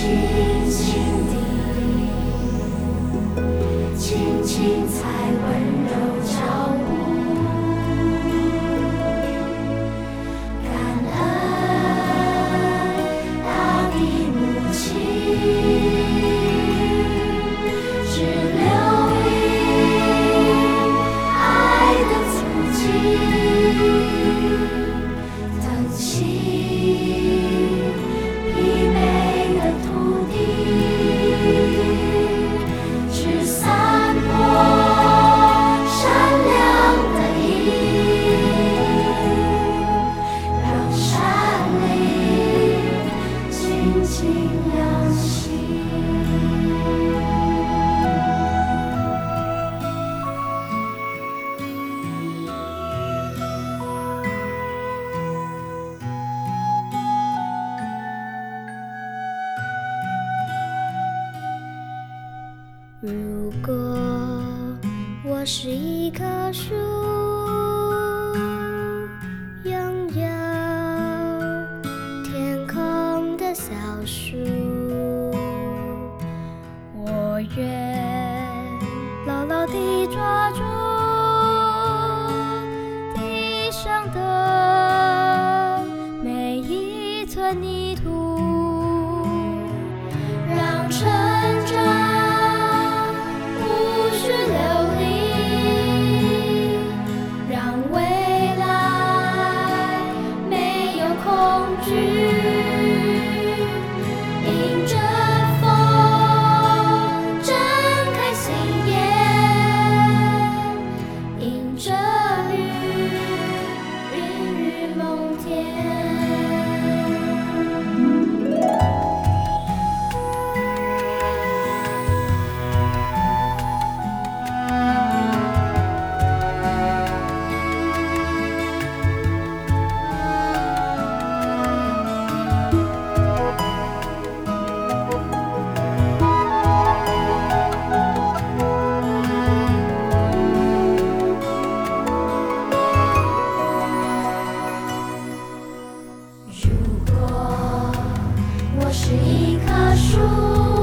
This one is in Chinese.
轻轻地，轻轻踩温柔脚步。感恩大地母亲，只留影爱的足迹，腾起疲惫的土地，只散播善良的意，让山林静静亮起。如果我是一棵树，拥有天空的小树，我愿牢牢地抓住地上的每一寸泥土，让成长无需流离，让未来没有恐惧，迎着风睁开心眼，迎着雨孕育梦田。如果我是一棵树，